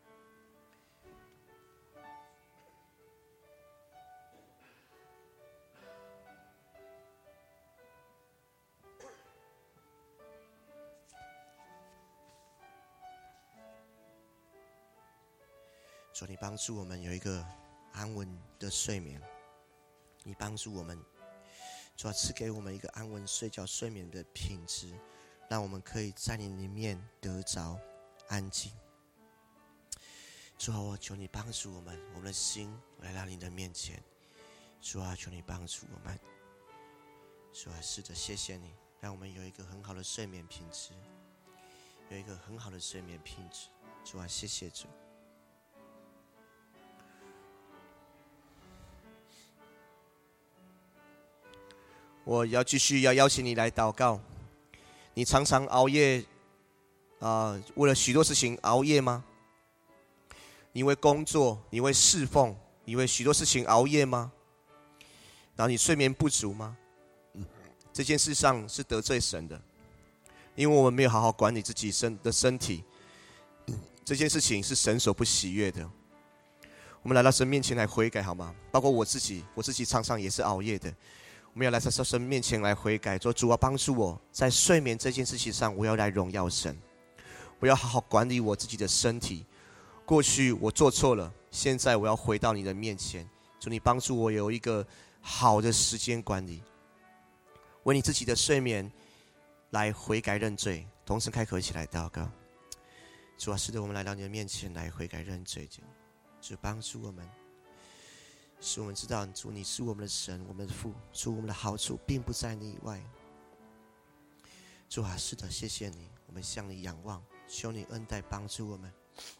主，你帮助我们有一个安稳的睡眠，你帮助我们，主啊，赐给我们一个安稳睡觉睡眠的品质，让我们可以在你里面得着安静。主啊，我求你帮助我们，我们的心来到你的面前。主啊，求你帮助我们。主啊，是的，谢谢你，让我们有一个很好的睡眠品质，有一个很好的睡眠品质。主啊，谢谢主。我要继续要邀请你来祷告。你常常熬夜啊、呃，为了许多事情熬夜吗？你为工作，你为侍奉，你为许多事情熬夜吗？然后你睡眠不足吗？这件事上是得罪神的，因为我们没有好好管理自己身的身体，这件事情是神所不喜悦的。我们来到神面前来悔改好吗？包括我自己，我自己常常也是熬夜的。我们要来到神面前来悔改，说主啊，帮助我在睡眠这件事情上，我要来荣耀神，我要好好管理我自己的身体。过去我做错了，现在我要回到你的面前，主你帮助我有一个好的时间管理，为你自己的睡眠来悔改认罪，同时开口一起来祷告。主啊，是的，我们来到你的面前来悔改认罪，主帮助我们。使我们知道，主你是我们的神，我们的父，主我们的好处并不在你以外。主啊，是的，谢谢你，我们向你仰望，求你恩待帮助我们。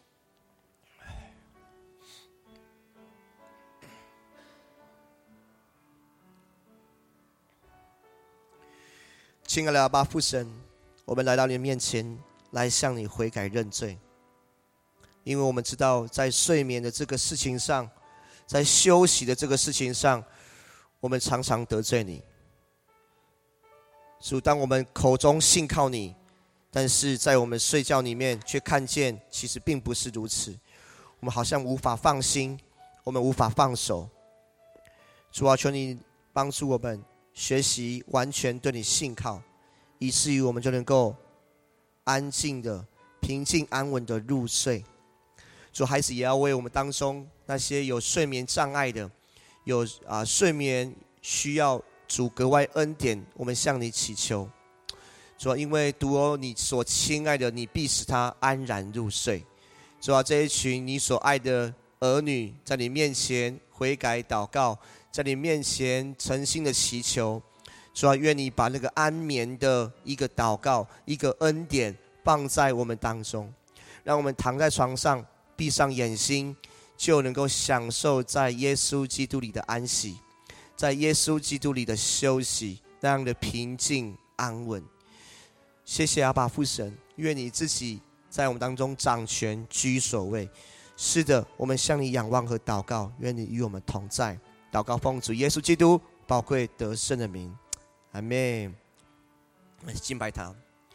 亲爱的阿爸父神，我们来到你的面前，来向你悔改认罪，因为我们知道，在睡眠的这个事情上，在休息的这个事情上，我们常常得罪你。 主，当我们口中信靠你，但是在我们睡觉里面却看见其实并不是如此，我们好像无法放心，我们无法放手。主啊，求你帮助我们学习完全对你信靠，以至于我们就能够安静的、平静安稳的入睡。主，孩子也要为我们当中那些有睡眠障碍的，有啊睡眠需要主格外恩典，我们向你祈求。主啊，因为独有你所亲爱的，你必使他安然入睡。主啊，这一群你所爱的儿女，在你面前悔改祷告，在你面前诚心的祈求。主啊，愿你把那个安眠的一个祷告、一个恩典放在我们当中，让我们躺在床上，闭上眼睛，就能够享受在耶稣基督里的安息，在耶稣基督里的休息，那样的平静安稳。谢谢阿爸父神，愿你自己在我们当中掌权居首位。是的，我们向你仰望和祷告，愿你与我们同在。祷告奉主耶稣基督宝贵得胜的名，阿们。敬拜他。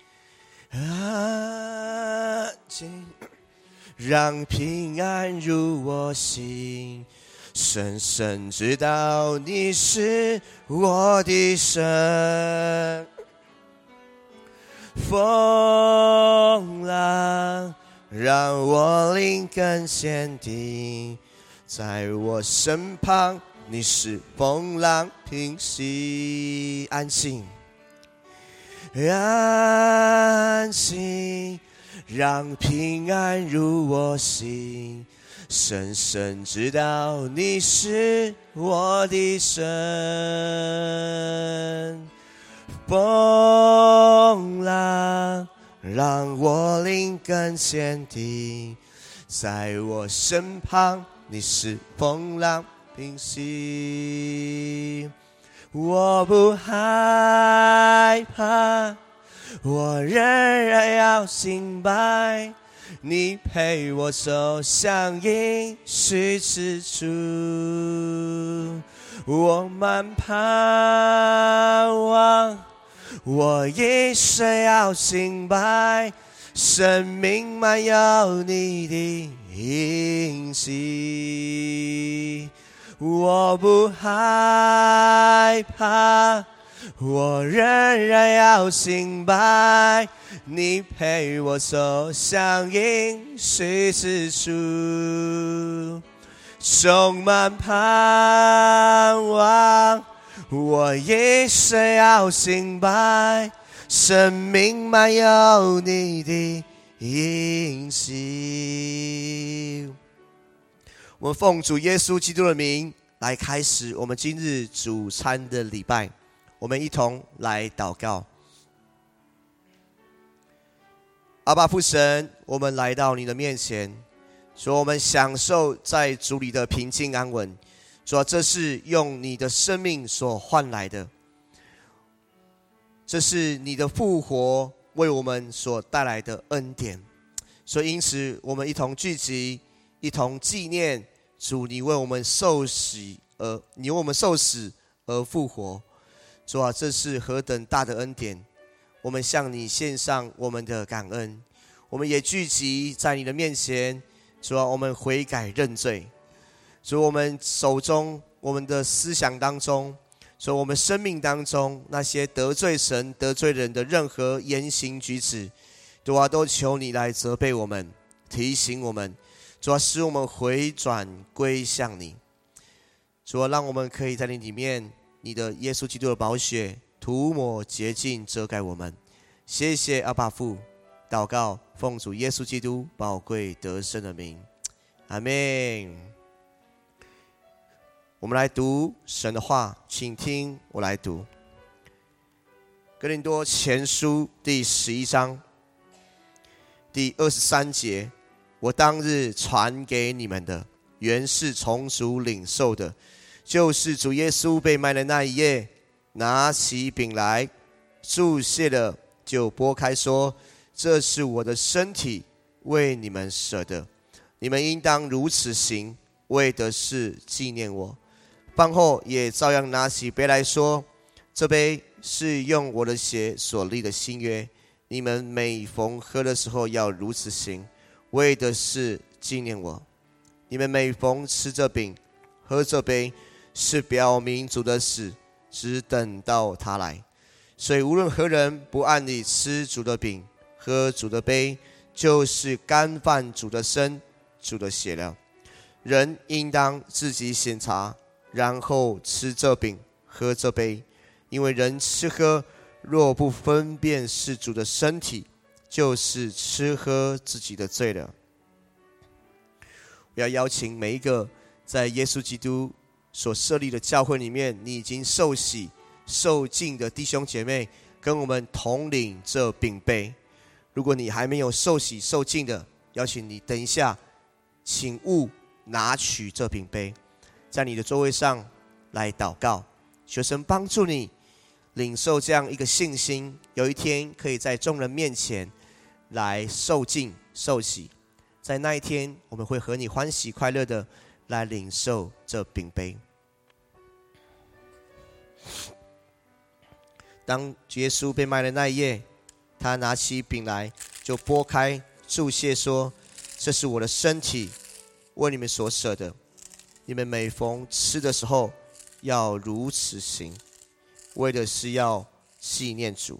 安静，让平安入我心，深深知道你是我的神。风浪让我灵更坚定，在我身旁你是风浪平息。安静，安静，让平安入我心，深深知道你是我的神。风浪让我灵更坚定，在我身旁你是风浪平息。我不害怕，我仍然要敬拜，你陪我走向应许之处。我满盼望，我一生要敬拜，生命满有你的印记。我不害怕，我仍然要敬拜，你陪我走向应许之处。充满盼望，我一生要敬拜，生命满有你的印记。我们奉主耶稣基督的名来开始我们今日主餐的礼拜，我们一同来祷告。阿爸父神，我们来到你的面前，说我们享受在主里的平静安稳。主啊，这是用你的生命所换来的，这是你的复活为我们所带来的恩典。所以因此我们一同聚集，一同纪念主，你为我们受死而你为我们受死而复活。主啊，这是何等大的恩典，我们向你献上我们的感恩。我们也聚集在你的面前，主啊，我们悔改认罪。主，我们手中我们的思想当中，主，我们生命当中那些得罪神得罪人的任何言行举止，主啊，都求你来责备我们，提醒我们，主啊，使我们回转归向你。主啊，让我们可以在你里面，你的耶稣基督的宝血涂抹洁净遮盖我们。谢谢阿爸父，祷告奉主耶稣基督宝贵得胜的名，阿们。我们来读神的话，请听我来读。哥林多前书第十一章第二十三节，我当日传给你们的，原是从主领受的，就是主耶稣被卖的那一夜，拿起饼来，祝谢了，就拨开说，这是我的身体，为你们舍的，你们应当如此行，为的是纪念我。饭后也照样拿起杯来说，这杯是用我的血所立的新约，你们每逢喝的时候要如此行，为的是纪念我。你们每逢吃这饼、喝这杯，是表明主的死，只等到他来。所以无论何人不按理吃主的饼、喝主的杯，就是干犯主的身、主的血了。人应当自己检查，然后吃这饼、喝这杯。因为人吃喝若不分辨是主的身体，就是吃喝自己的罪了。我要邀请每一个在耶稣基督所设立的教会里面，你已经受洗受浸的弟兄姐妹，跟我们同领这饼杯。如果你还没有受洗受浸的，邀请你等一下，请勿拿取这饼杯，在你的座位上来祷告，求神帮助你领受这样一个信心，有一天可以在众人面前来受浸受洗。在那一天，我们会和你欢喜快乐的来领受这饼杯。当耶稣被卖的那一夜，他拿起饼来，就拨开祝谢说：“这是我的身体，为你们所舍的。你们每逢吃的时候，要如此行，为的是要纪念主。”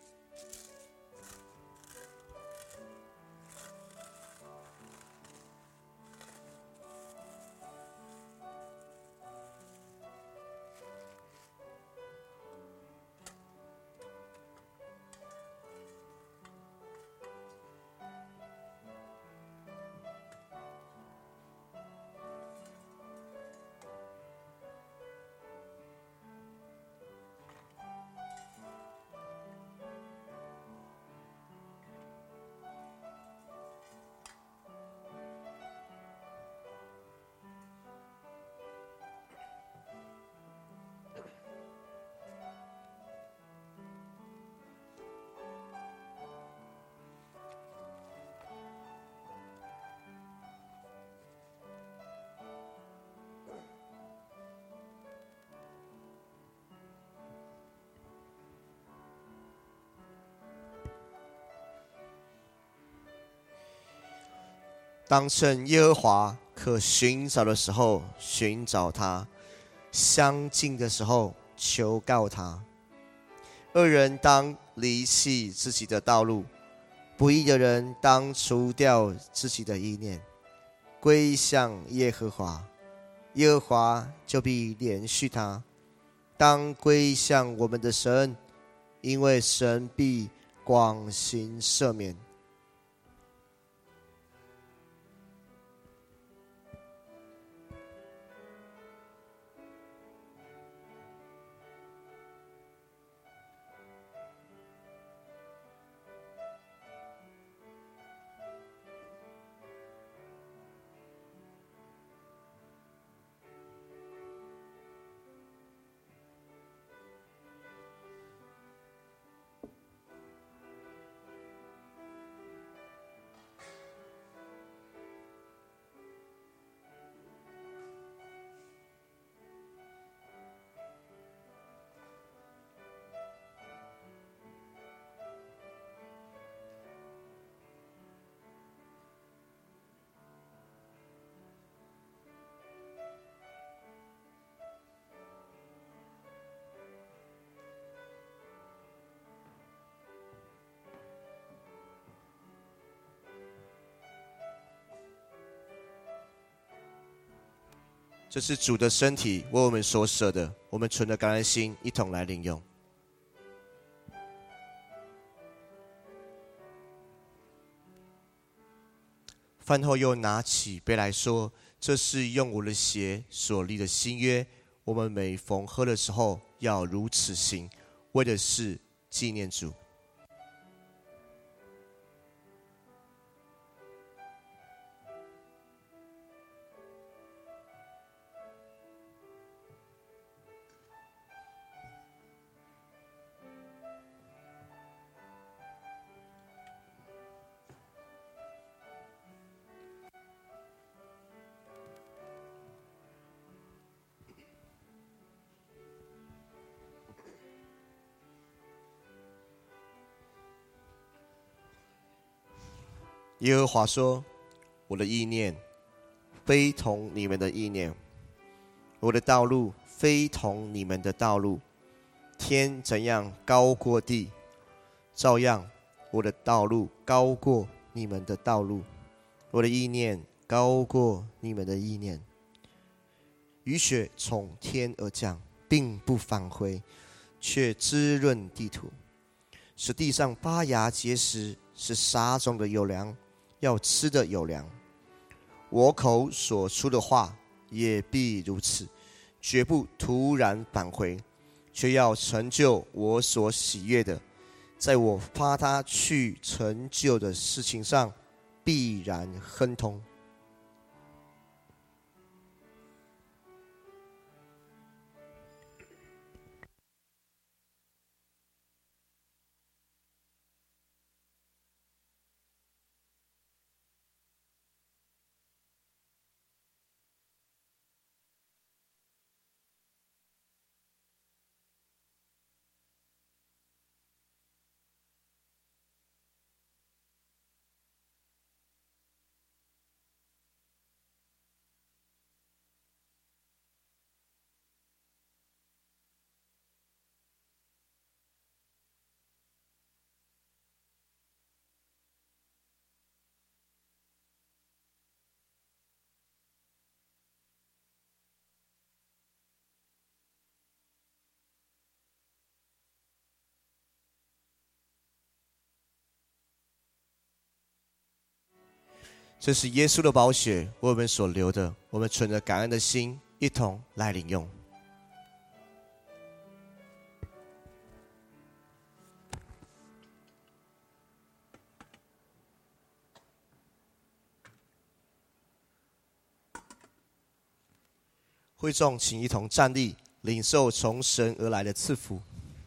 当趁耶和华可寻找的时候寻找他，相近的时候求告他。恶人当离弃自己的道路，不义的人当除掉自己的意念，归向耶和华，耶和华就必怜恤他。当归向我们的神，因为神必广行赦免。这是主的身体为我们所舍的，我们存着感恩心一同来领用。饭后又拿起杯来说：“这是用我的血所立的新约，我们每逢喝的时候要如此行，为的是纪念主。” 耶和华说：我的意念非同你们的意念，我的道路非同你们的道路。天怎样高过地，照样我的道路高过你们的道路，我的意念高过你们的意念。雨雪从天而降，并不返回，却滋润地土，使地上发芽结实，使撒种的有粮，要吃的有粮。我口所出的话也必如此，绝不突然返回，却要成就我所喜悦的，在我发他去成就的事情上必然亨通。这是耶稣的宝血为我们所流的，我们存着感恩的心，一同来领用。会众请一同站立，领受从神而来的赐福。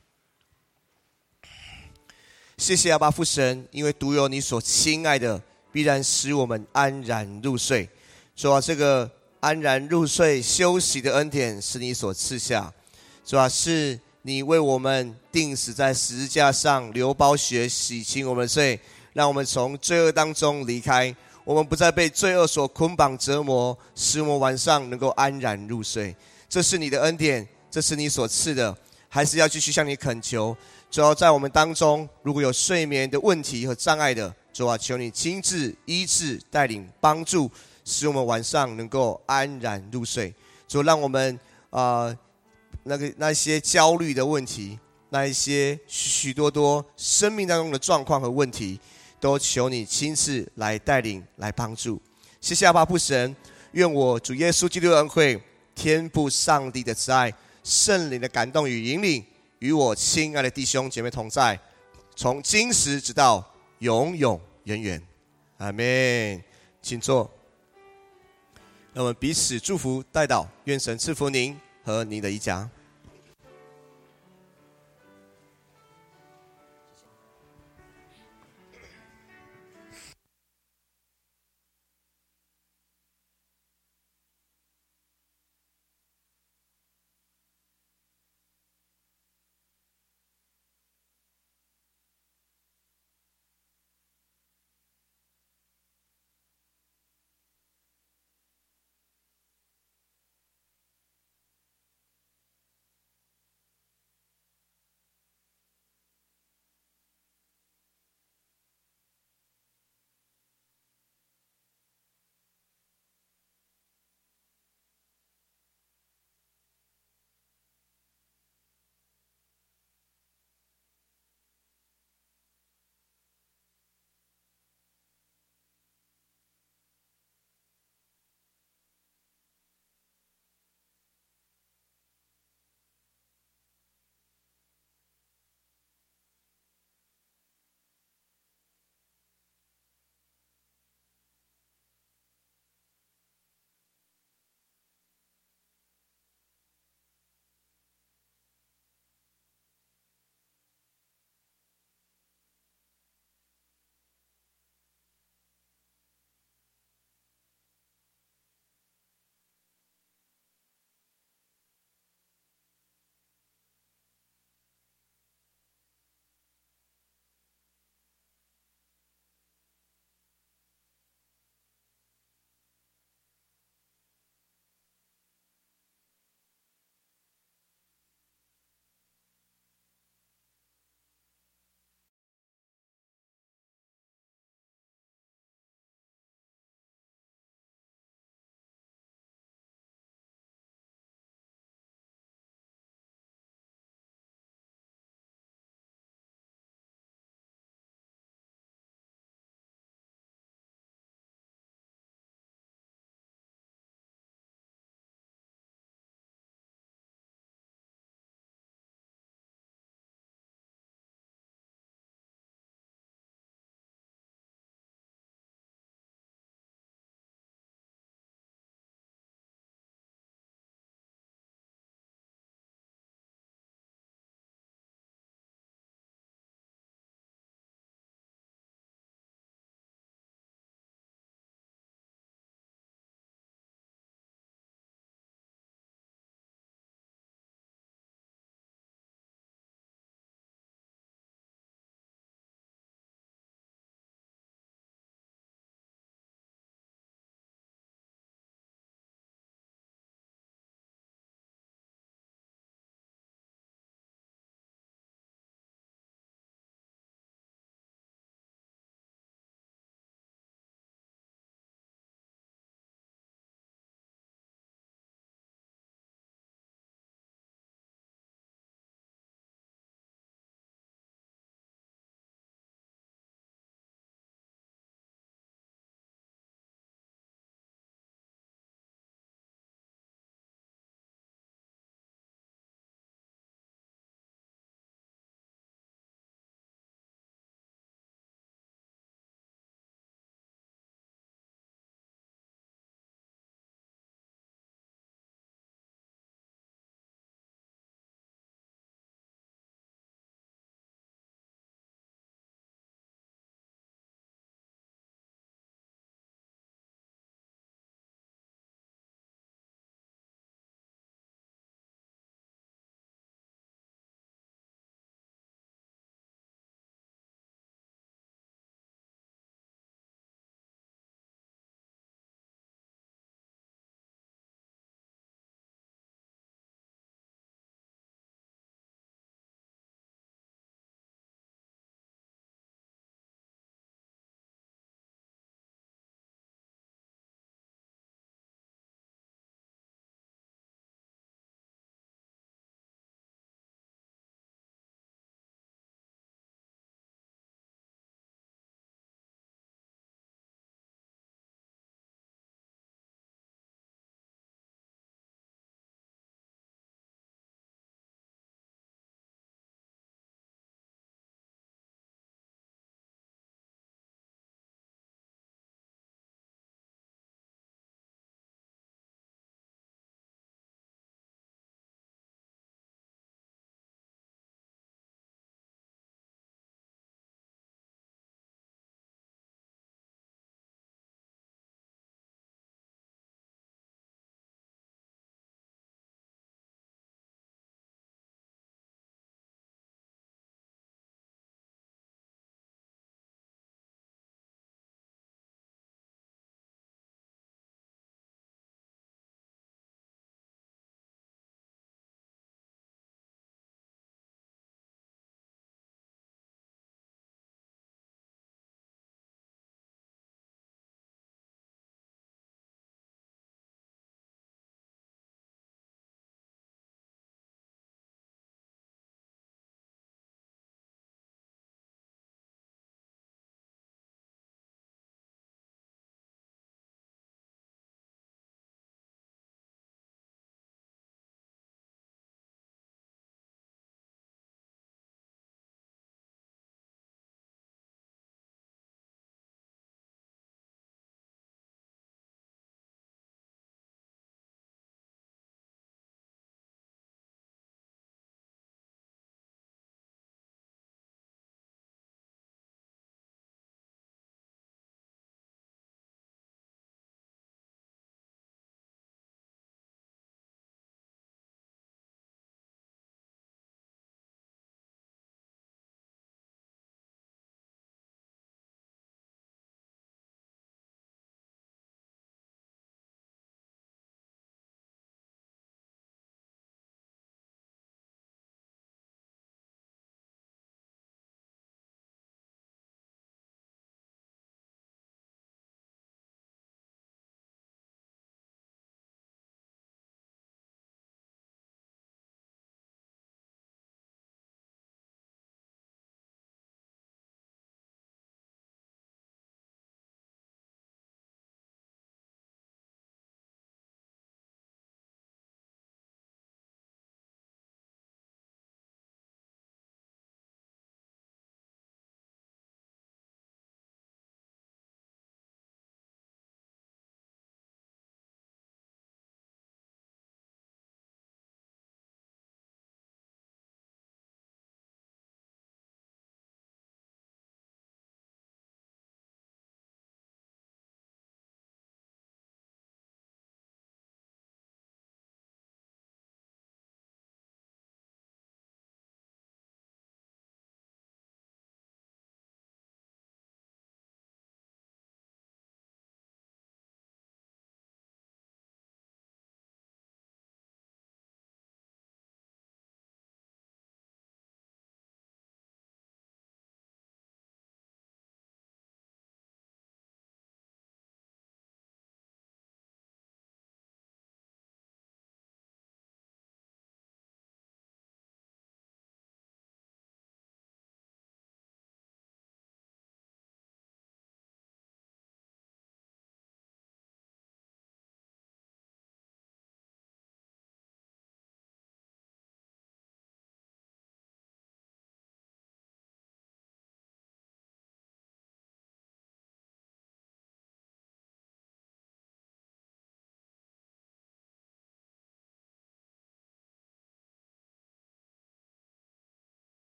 谢谢阿爸父神，因为独有你所亲爱的必然使我们安然入睡。主啊，这个安然入睡休息的恩典是你所赐下，主啊，是你为我们钉死在十字架上，流宝血洗清我们的罪，让我们从罪恶当中离开，我们不再被罪恶所捆绑折磨，使我们晚上能够安然入睡。这是你的恩典，这是你所赐的，还是要继续向你恳求。主要在我们当中，如果有睡眠的问题和障碍的，主啊，求你亲自医治、带领、帮助，使我们晚上能够安然入睡。主，让我们啊、呃，那个那些焦虑的问题，那一些许许多多生命当中的状况和问题，都求你亲自来带领、来帮助。谢谢阿爸父神，愿我主耶稣基督的恩惠、天父上帝的慈爱、圣灵的感动与引领，与我亲爱的弟兄姐妹同在，从今时直到永永远远，阿们。请坐。让我们彼此祝福代祷，愿神赐福您和您的一家。